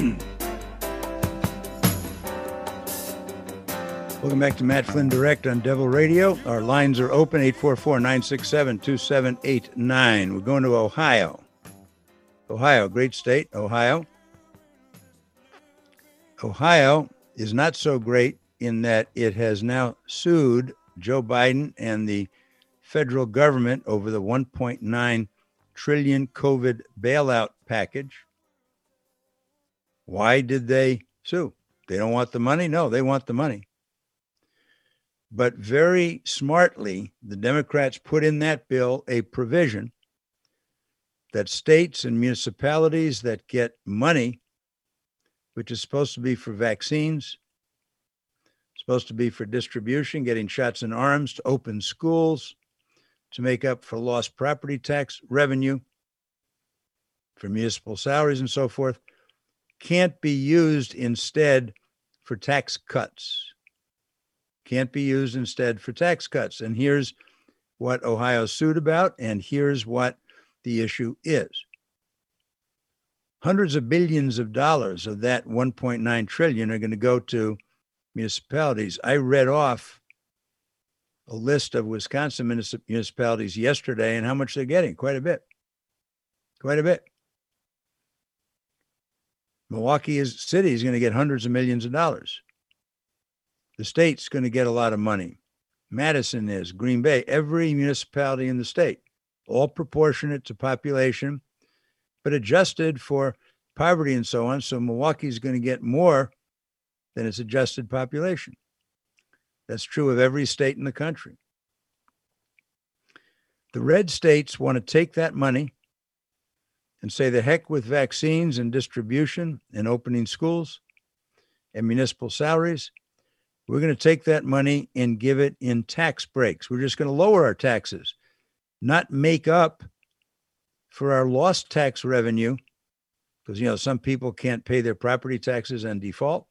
Welcome back to Matt Flynn Direct on Devil Radio. Our lines are open, 844-967-2789. We're going to Ohio. Ohio, great state, Ohio. Ohio is not so great in that it has now sued Joe Biden and the federal government over the $1.9 trillion COVID bailout package. Why did they sue? They don't want the money? No, they want the money. But very smartly, the Democrats put in that bill a provision that states and municipalities that get money, which is supposed to be for vaccines, supposed to be for distribution, getting shots in arms, to open schools, to make up for lost property tax revenue, for municipal salaries and so forth, can't be used instead for tax cuts. Can't be used instead for tax cuts. And here's what Ohio sued about, and here's what the issue is. Hundreds of billions of dollars of that 1.9 trillion are going to go to municipalities. I read off a list of Wisconsin municipalities yesterday and how much they're getting. Quite a bit. Quite a bit. Milwaukee City is going to get hundreds of millions of dollars. The state's going to get a lot of money. Madison is, Green Bay, every municipality in the state, all proportionate to population, but adjusted for poverty and so on. So Milwaukee's going to get more than its adjusted population. That's true of every state in the country. The red states want to take that money and say the heck with vaccines and distribution and opening schools and municipal salaries. We're going to take that money and give it in tax breaks. We're just going to lower our taxes, not make up for our lost tax revenue, because, some people can't pay their property taxes and default.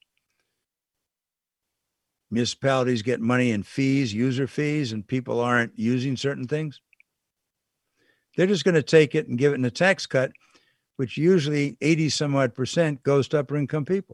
Municipalities get money in fees, user fees, and people aren't using certain things. They're just going to take it and give it in a tax cut, which usually 80 some odd % goes to upper income people.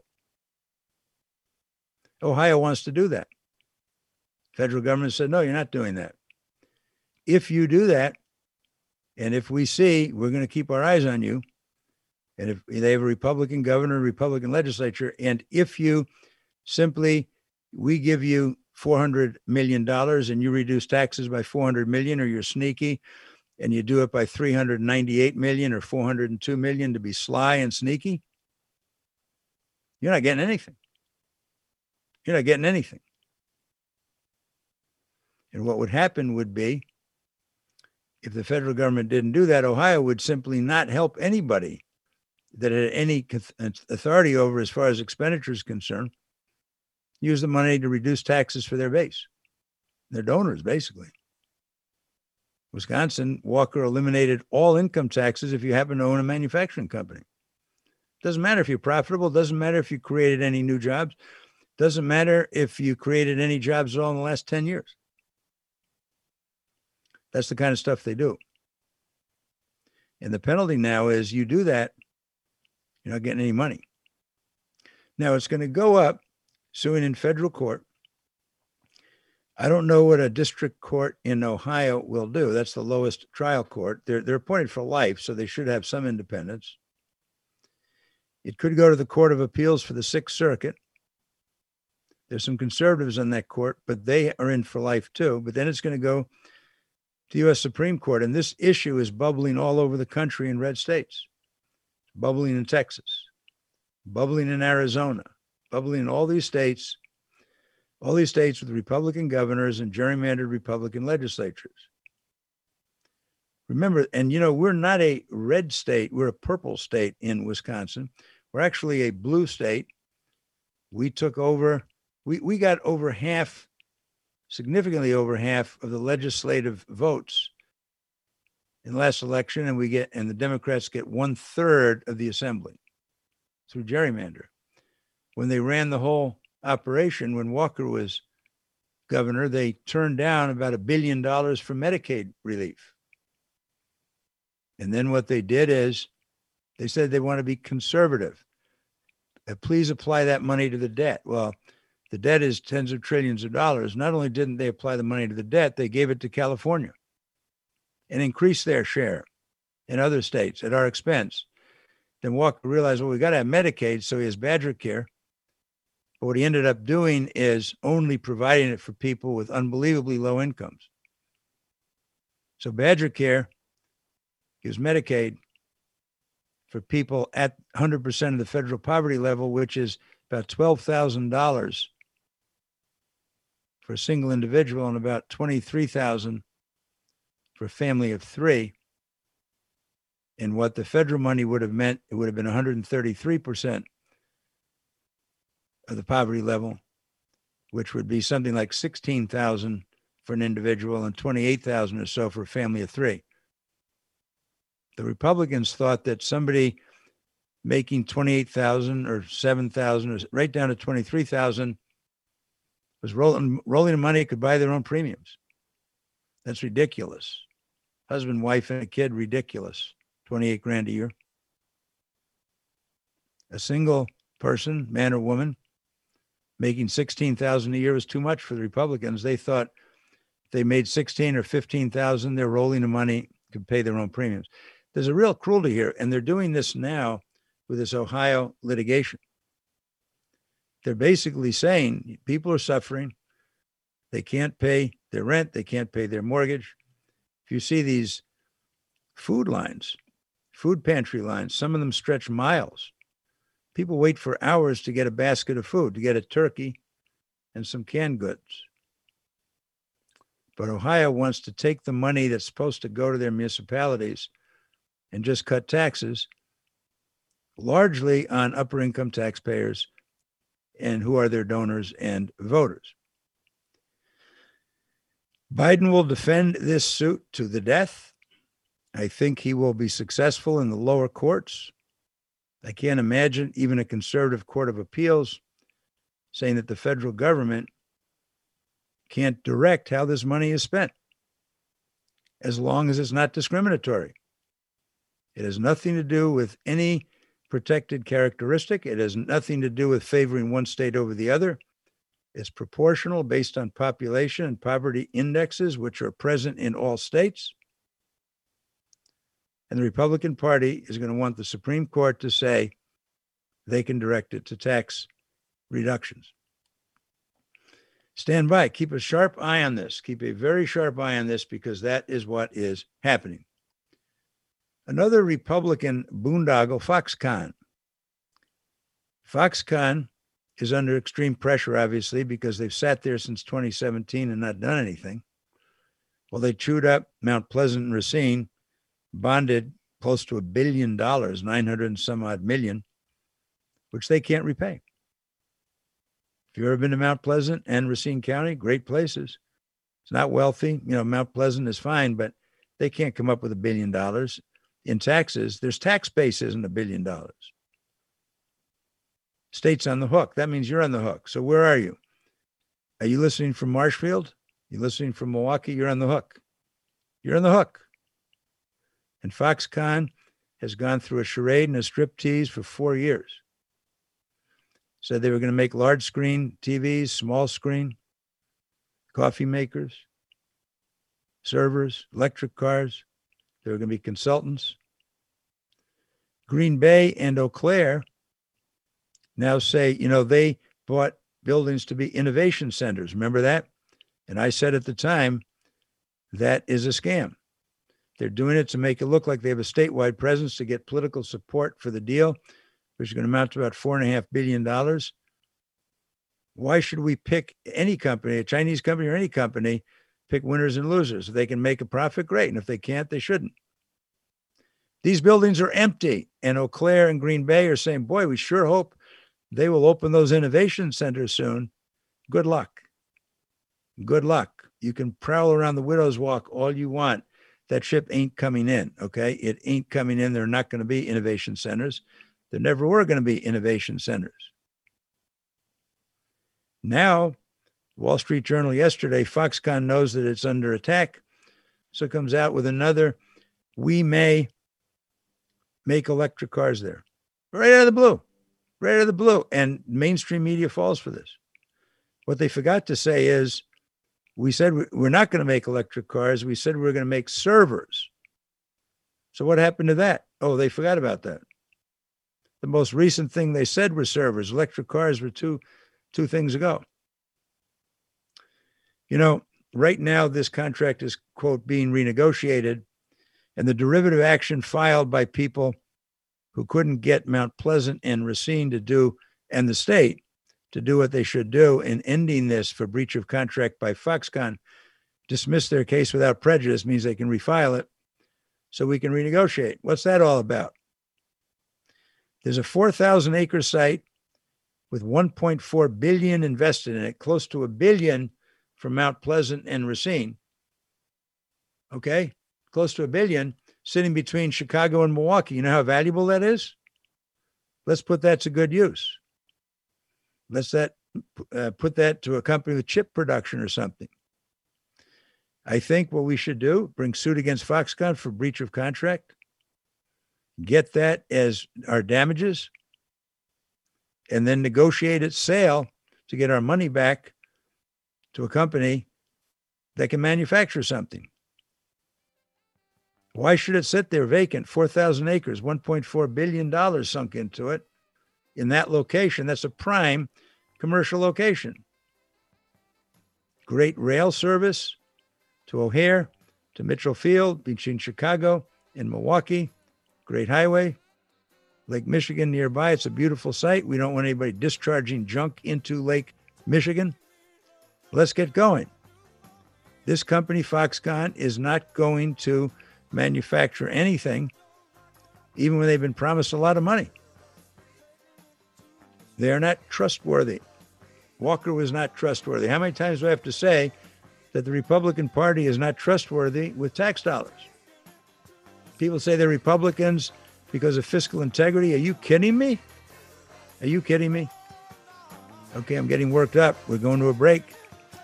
Ohio wants to do that. Federal government said, no, you're not doing that. If you do that, and if we see, we're going to keep our eyes on you, and if they have a Republican governor, Republican legislature, and if you simply, we give you $400 million and you reduce taxes by $400 million, or you're sneaky and you do it by $398 million or $402 million to be sly and sneaky, you're not getting anything. You're not getting anything. And what would happen would be, if the federal government didn't do that, Ohio would simply not help anybody that had any authority over, as far as expenditure is concerned, use the money to reduce taxes for their base, their donors, basically. Wisconsin, Walker eliminated all income taxes if you happen to own a manufacturing company. Doesn't matter if you're profitable. Doesn't matter if you created any new jobs. Doesn't matter if you created any jobs at all in the last 10 years. That's the kind of stuff they do. And the penalty now is, you do that, you're not getting any money. Now it's going to go up, suing in federal court. I don't know what a district court in Ohio will do. That's the lowest trial court. They're appointed for life, so they should have some independence. It could go to the Court of Appeals for the Sixth Circuit. There's some conservatives on that court, but they are in for life too. But then it's going to go to the U.S. Supreme Court. And this issue is bubbling all over the country in red states, bubbling in Texas, bubbling in Arizona, bubbling in all these states with Republican governors and gerrymandered Republican legislatures. Remember, and we're not a red state. We're a purple state in Wisconsin. We're actually a blue state. We took over. We got over half, significantly over half of the legislative votes in the last election, and the Democrats get 1/3 of the assembly through gerrymander. When they ran the whole operation, when Walker was governor, they turned down about $1 billion for Medicaid relief. And then what they did is they said they want to be conservative. Please apply that money to the debt. Well, the debt is tens of trillions of dollars. Not only didn't they apply the money to the debt, they gave it to California and increased their share in other states at our expense. Then Walker realized, well, we got to have Medicaid, so he has Badger Care. But what he ended up doing is only providing it for people with unbelievably low incomes. So Badger Care gives Medicaid for people at 100% of the federal poverty level, which is about $12,000 for a single individual and about $23,000 for a family of three. And what the federal money would have meant, it would have been 133% of the poverty level, which would be something like $16,000 for an individual and $28,000 or so for a family of three. The Republicans thought that somebody making $28,000 or $7,000 or right down to $23,000 was rolling the money, could buy their own premiums. That's ridiculous. Husband, wife, and a kid, ridiculous. 28 grand a year. A single person, man or woman, making $16,000 a year was too much for the Republicans. They thought if they made $16,000 or $15,000, they're rolling the money, could pay their own premiums. There's a real cruelty here, and they're doing this now with this Ohio litigation. They're basically saying people are suffering. They can't pay their rent. They can't pay their mortgage. If you see these food lines, food pantry lines, some of them stretch miles. People wait for hours to get a basket of food, to get a turkey and some canned goods. But Ohio wants to take the money that's supposed to go to their municipalities and just cut taxes, largely on upper income taxpayers and who are their donors and voters. Biden will defend this suit to the death. I think he will be successful in the lower courts. I can't imagine even a conservative court of appeals saying that the federal government can't direct how this money is spent, as long as it's not discriminatory. It has nothing to do with any protected characteristic. It has nothing to do with favoring one state over the other. It's proportional based on population and poverty indexes, which are present in all states. And the Republican Party is going to want the Supreme Court to say they can direct it to tax reductions. Stand by. Keep a sharp eye on this. Keep a very sharp eye on this, because that is what is happening. Another Republican boondoggle, Foxconn. Foxconn is under extreme pressure, obviously, because they've sat there since 2017 and not done anything. Well, they chewed up Mount Pleasant and Racine, bonded close to $1 billion, 900 and some odd million, which they can't repay. If you've ever been to Mount Pleasant and Racine County, great places. It's not wealthy. Mount Pleasant is fine, but they can't come up with $1 billion in taxes. Their tax base isn't $1 billion. State's on the hook. That means you're on the hook. So where are you? Are you listening from Marshfield? You listening from Milwaukee? You're on the hook. You're on the hook. And Foxconn has gone through a charade and a striptease for 4 years. Said they were going to make large screen TVs, small screen, coffee makers, servers, electric cars. They were going to be consultants. Green Bay and Eau Claire now say, they bought buildings to be innovation centers. Remember that? And I said at the time, that is a scam. They're doing it to make it look like they have a statewide presence to get political support for the deal, which is going to amount to about $4.5 billion. Why should we pick any company, a Chinese company or any company, pick winners and losers? If they can make a profit, great. And if they can't, they shouldn't. These buildings are empty. And Eau Claire and Green Bay are saying, boy, we sure hope they will open those innovation centers soon. Good luck. Good luck. You can prowl around the Widow's Walk all you want. That ship ain't coming in, okay? It ain't coming in. There are not going to be innovation centers. There never were going to be innovation centers. Now, Wall Street Journal yesterday, Foxconn knows that it's under attack, so it comes out with another, we may make electric cars there. Right out of the blue. right out of the blue. And mainstream media falls for this. What they forgot to say is, we said we're not going to make electric cars. We said we were going to make servers. So what happened to that? Oh, they forgot about that. The most recent thing they said were servers. Electric cars were two things ago. You know, right now this contract is, quote, being renegotiated, and the derivative action filed by people who couldn't get Mount Pleasant and Racine to do, and the state, to do what they should do in ending this for breach of contract by Foxconn, dismiss their case without prejudice, means they can refile it so we can renegotiate. What's that all about? There's a 4,000 acre site with 1.4 billion invested in it, close to $1 billion from Mount Pleasant and Racine. Okay, close to $1 billion, sitting between Chicago and Milwaukee. You know how valuable that is? Let's put that to good use. Let's put that to a company with chip production or something. I think what we should do, bring suit against Foxconn for breach of contract, get that as our damages, and then negotiate its sale to get our money back to a company that can manufacture something. Why should it sit there vacant? 4,000 acres, $1.4 billion sunk into it in that location. That's a prime commercial location. Great rail service to O'Hare, to Mitchell Field, between Chicago and Milwaukee. Great highway. Lake Michigan nearby. It's a beautiful site. We don't want anybody discharging junk into Lake Michigan. Let's get going. This company, Foxconn, is not going to manufacture anything, even when they've been promised a lot of money. They are not trustworthy. Walker was not trustworthy. How many times do I have to say that the Republican Party is not trustworthy with tax dollars? People say they're Republicans because of fiscal integrity. Are you kidding me? Are you kidding me? Okay, I'm getting worked up. We're going to a break.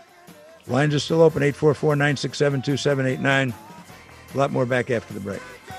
Lines are still open, 844-967-2789. A lot more back after the break.